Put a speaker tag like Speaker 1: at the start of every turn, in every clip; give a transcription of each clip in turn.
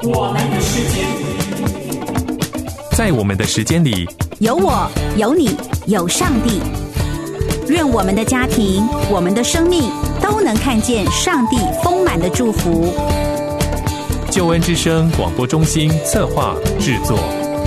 Speaker 1: 我们的时间，
Speaker 2: 在我们的时间里，
Speaker 3: 有我，有你，有上帝。愿我们的家庭，我们的生命都能看见上帝丰满的祝福。
Speaker 2: 救恩之声广播中心策划制作。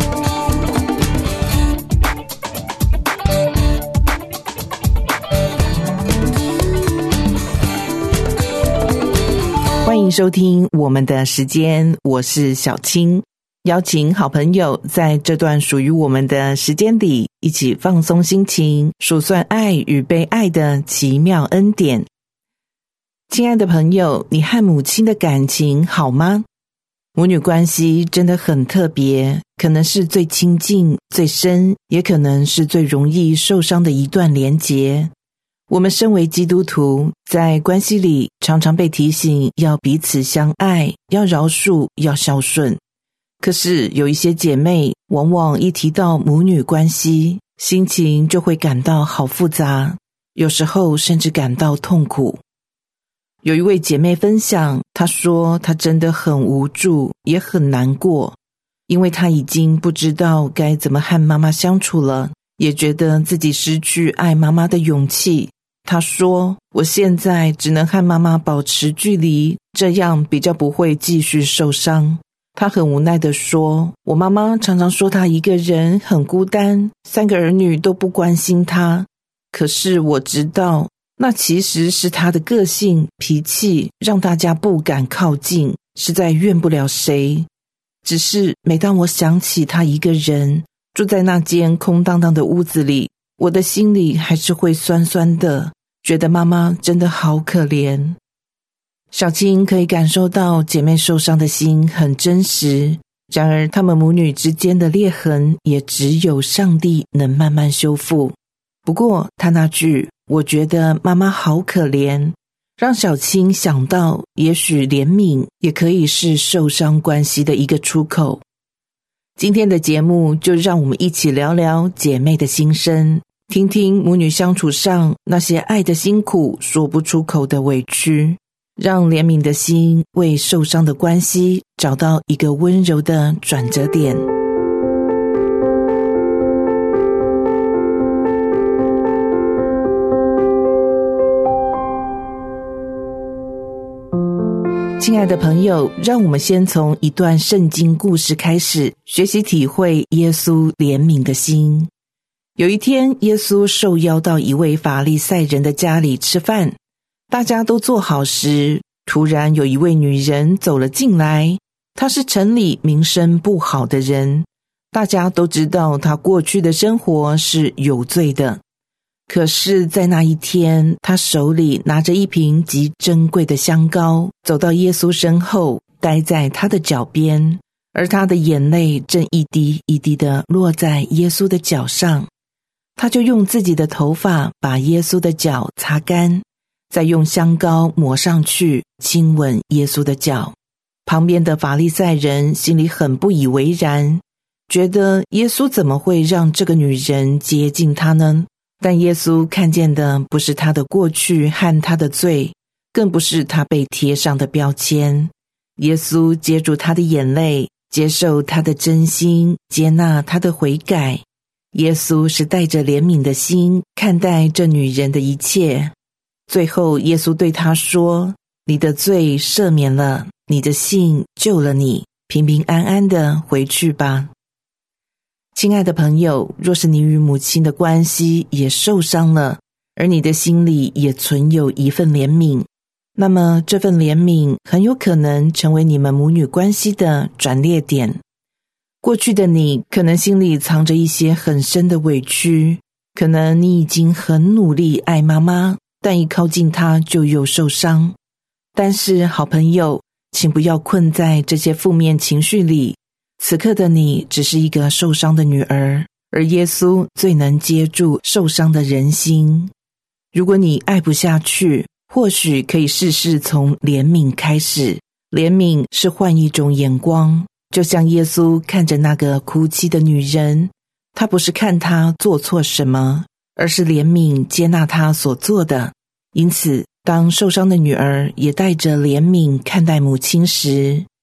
Speaker 4: 欢迎收听我们的时间，我是小青，邀请好朋友在这段属于我们的时间里，一起放松心情，数算爱与被爱的奇妙恩典。亲爱的朋友，你和母亲的感情好吗？母女关系真的很特别，可能是最亲近、最深，也可能是最容易受伤的一段连结。我们身为基督徒，在关系里常常被提醒要彼此相爱，要饶恕，要孝顺。可是有一些姐妹，往往一提到母女关系，心情就会感到好复杂，有时候甚至感到痛苦。有一位姐妹分享，她说她真的很无助，也很难过，因为她已经不知道该怎么和妈妈相处了，也觉得自己失去爱妈妈的勇气。她说，我现在只能和妈妈保持距离，这样比较不会继续受伤。她很无奈地说，我妈妈常常说她一个人很孤单，3个儿女都不关心她。可是我知道，那其实是她的个性、脾气，让大家不敢靠近，实在怨不了谁。只是每当我想起她一个人住在那间空荡荡的屋子里，我的心里还是会酸酸的，觉得妈妈真的好可怜。小青可以感受到姐妹受伤的心很真实，然而她们母女之间的裂痕也只有上帝能慢慢修复。不过她那句我觉得妈妈好可怜，让小青想到也许怜悯也可以是受伤关系的一个出口。今天的节目就让我们一起聊聊姐妹的心声，听听母女相处上那些爱的辛苦，说不出口的委屈，让怜悯的心为受伤的关系找到一个温柔的转折点。亲爱的朋友，让我们先从一段圣经故事开始，学习体会耶稣怜悯的心。有一天，耶稣受邀到一位法利赛人的家里吃饭，大家都坐好时，突然有一位女人走了进来。她是城里名声不好的人，大家都知道她过去的生活是有罪的。可是在那一天，她手里拿着一瓶极珍贵的香膏，走到耶稣身后，待在他的脚边，而她的眼泪正一滴一滴地落在耶稣的脚上。她就用自己的头发把耶稣的脚擦干，再用香膏抹上去，亲吻耶稣的脚。旁边的法利赛人心里很不以为然，觉得耶稣怎么会让这个女人接近他呢？但耶稣看见的不是他的过去和他的罪，更不是他被贴上的标签。耶稣接住他的眼泪，接受他的真心，接纳他的悔改。耶稣是带着怜悯的心看待这女人的一切。最后耶稣对她说，你的罪赦免了，你的信救了你，平平安安的回去吧。亲爱的朋友，若是你与母亲的关系也受伤了，而你的心里也存有一份怜悯，那么这份怜悯很有可能成为你们母女关系的转捩点。过去的你可能心里藏着一些很深的委屈，可能你已经很努力爱妈妈，但一靠近她就又受伤。但是好朋友，请不要困在这些负面情绪里，此刻的你只是一个受伤的女儿，而耶稣最能接住受伤的人心。如果你爱不下去，或许可以试试从怜悯开始。怜悯是换一种眼光，就像耶稣看着那个哭泣的女人，他不是看她做错什么，而是怜悯接纳她所做的。因此当受伤的女儿也带着怜悯看待母亲时，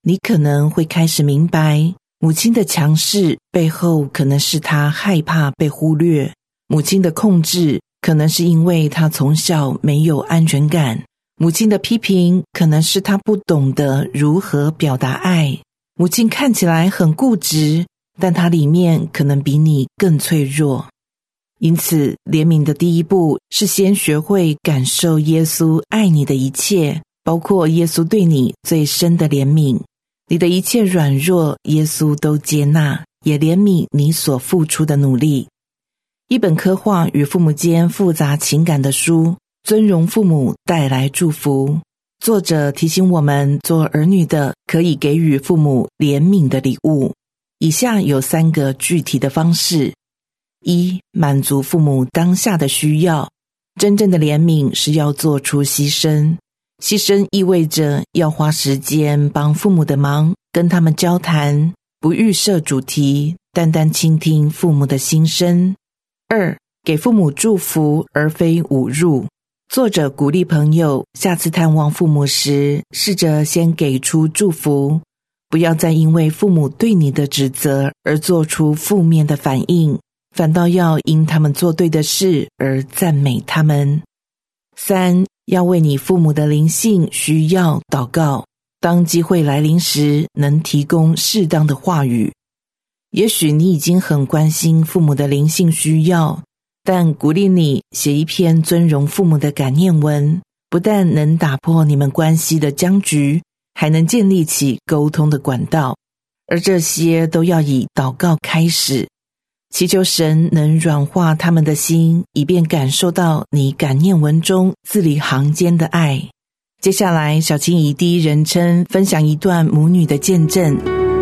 Speaker 4: 你可能会开始明白，母亲的强势背后可能是她害怕被忽略，母亲的控制可能是因为她从小没有安全感，母亲的批评可能是她不懂得如何表达爱。母亲看起来很固执，但她里面可能比你更脆弱。因此，怜悯的第一步是先学会感受耶稣爱你的一切，包括耶稣对你最深的怜悯。你的一切软弱，耶稣都接纳，也怜悯你所付出的努力。一本刻画与父母间复杂情感的书《尊荣父母带来祝福》，作者提醒我们做儿女的可以给予父母怜悯的礼物。以下有3个具体的方式。1. 满足父母当下的需要。真正的怜悯是要做出牺牲，牺牲意味着要花时间帮父母的忙，跟他们交谈，不预设主题，单单倾听父母的心声。2. 给父母祝福而非侮辱。作者鼓励朋友下次探望父母时，试着先给出祝福，不要再因为父母对你的指责而做出负面的反应，反倒要因他们做对的事而赞美他们。3. 要为你父母的灵性需要祷告，当机会来临时，能提供适当的话语。也许你已经很关心父母的灵性需要，但鼓励你写一篇尊荣父母的感念文，不但能打破你们关系的僵局，还能建立起沟通的管道，而这些都要以祷告开始，祈求神能软化他们的心，以便感受到你感念文中字里行间的爱。接下来，小青以第一人称分享一段母女的见证。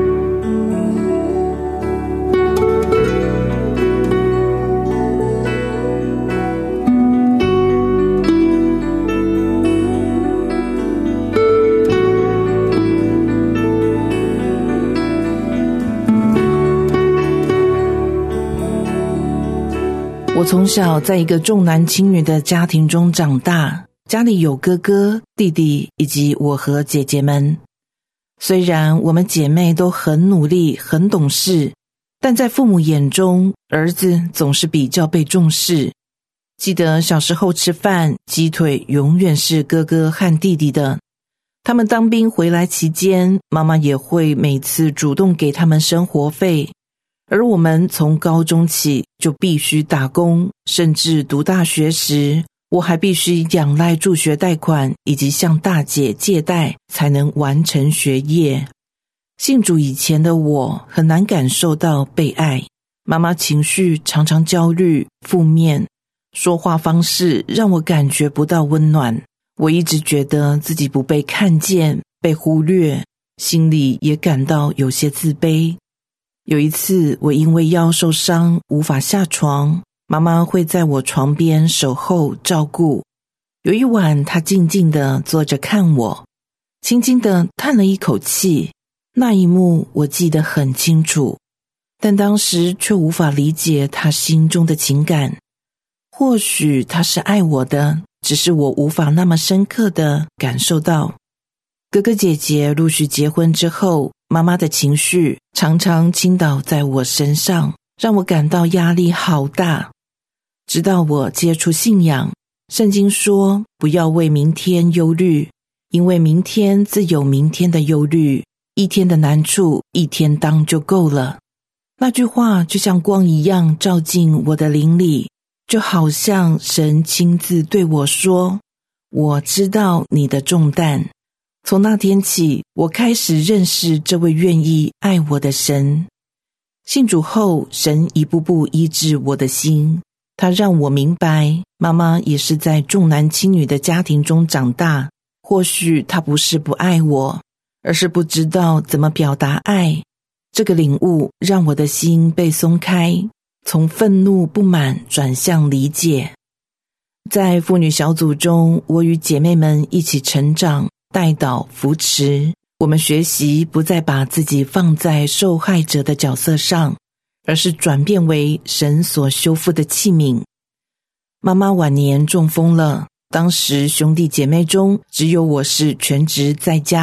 Speaker 4: 我从小在一个重男轻女的家庭中长大，家里有哥哥、弟弟以及我和姐姐们。虽然我们姐妹都很努力、很懂事，但在父母眼中，儿子总是比较被重视。记得小时候吃饭，鸡腿永远是哥哥和弟弟的。他们当兵回来期间，妈妈也会每次主动给他们生活费。而我们从高中起就必须打工，甚至读大学时，我还必须仰赖助学贷款以及向大姐借贷才能完成学业。信主以前的我很难感受到被爱，妈妈情绪常常焦虑、负面，说话方式让我感觉不到温暖。我一直觉得自己不被看见、被忽略，心里也感到有些自卑。有一次，我因为腰受伤无法下床，妈妈会在我床边守候照顾。有一晚，她静静地坐着看我，轻轻地叹了一口气。那一幕我记得很清楚，但当时却无法理解她心中的情感。或许她是爱我的，只是我无法那么深刻地感受到。哥哥姐姐陆续结婚之后，妈妈的情绪常常倾倒在我身上，让我感到压力好大。直到我接触信仰，圣经说不要为明天忧虑，因为明天自有明天的忧虑，一天的难处一天当就够了。那句话就像光一样照进我的灵里，就好像神亲自对我说，我知道你的重担。从那天起，我开始认识这位愿意爱我的神。信主后，神一步步医治我的心，他让我明白，妈妈也是在重男轻女的家庭中长大。或许她不是不爱我，而是不知道怎么表达爱。这个领悟让我的心被松开，从愤怒不满转向理解。在妇女小组中，我与姐妹们一起成长，带导扶持，我们学习不再把自己放在受害者的角色上，而是转变为神所修复的器皿。妈妈晚年中风了，当时兄弟姐妹中只有我是全职在家，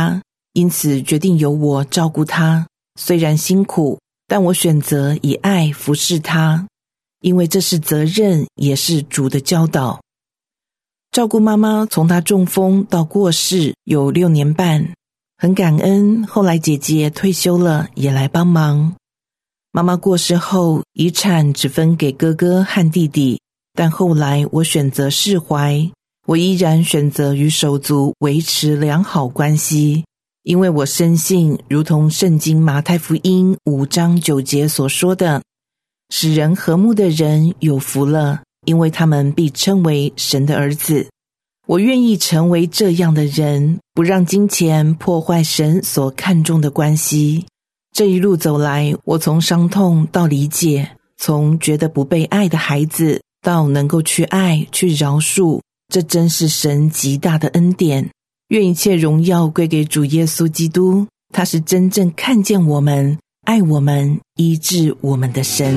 Speaker 4: 因此决定由我照顾他。虽然辛苦，但我选择以爱服侍他，因为这是责任，也是主的教导。照顾妈妈从她中风到过世有6年半，很感恩后来姐姐退休了也来帮忙。妈妈过世后，遗产只分给哥哥和弟弟，但后来我选择释怀，我依然选择与手足维持良好关系，因为我深信如同圣经马太福音5章9节所说的，使人和睦的人有福了，因为他们必称为神的儿子。我愿意成为这样的人，不让金钱破坏神所看重的关系。这一路走来，我从伤痛到理解，从觉得不被爱的孩子到能够去爱去饶恕，这真是神极大的恩典。愿一切荣耀归给主耶稣基督，他是真正看见我们、爱我们、医治我们的神。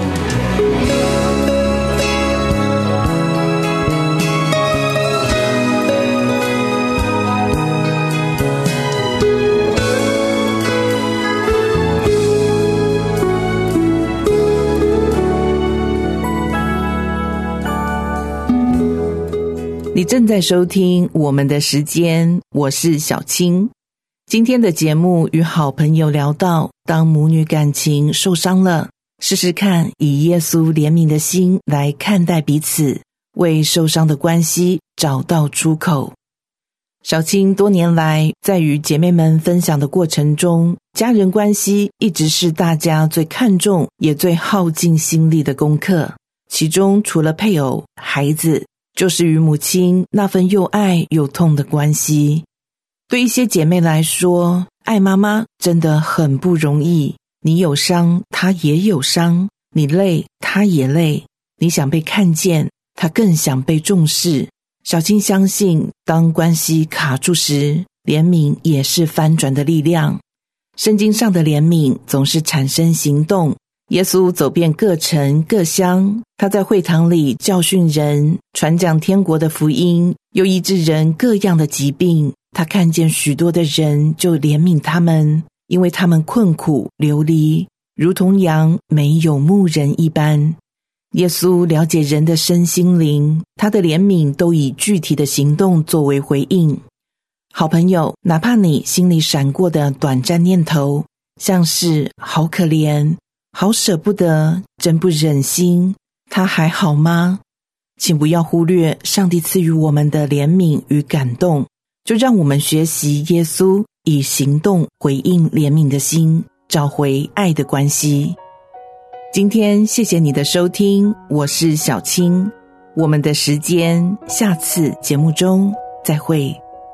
Speaker 4: 你正在收听我们的时间，我是小青。今天的节目与好朋友聊到，当母女感情受伤了，试试看以耶稣怜悯的心来看待彼此，为受伤的关系找到出口。小青多年来在与姐妹们分享的过程中，家人关系一直是大家最看重也最耗尽心力的功课，其中除了配偶、孩子，就是与母亲那份又爱又痛的关系。对一些姐妹来说，爱妈妈真的很不容易，你有伤，她也有伤，你累，她也累，你想被看见，她更想被重视。小青相信，当关系卡住时，怜悯也是翻转的力量。圣经上的怜悯总是产生行动。耶稣走遍各城各乡，他在会堂里教训人，传讲天国的福音，又医治人各样的疾病。他看见许多的人，就怜悯他们，因为他们困苦流离，如同羊没有牧人一般。耶稣了解人的身心灵，他的怜悯都以具体的行动作为回应。好朋友，哪怕你心里闪过的短暂念头，像是好可怜，好舍不得，真不忍心，他还好吗？请不要忽略上帝赐予我们的怜悯与感动，就让我们学习耶稣以行动回应怜悯的心，找回爱的关系。今天谢谢你的收听，我是小青，我们的时间下次节目中再会。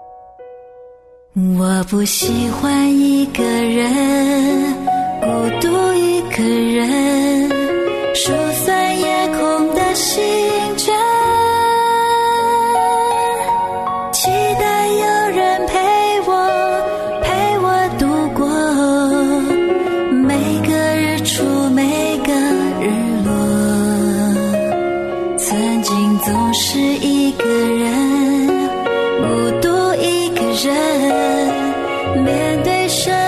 Speaker 1: 我不喜欢一个人，孤独一个人，疏散夜空的星辰，期待有人陪我度过每个日出每个日落。曾经总是一个人，孤独一个人，面对生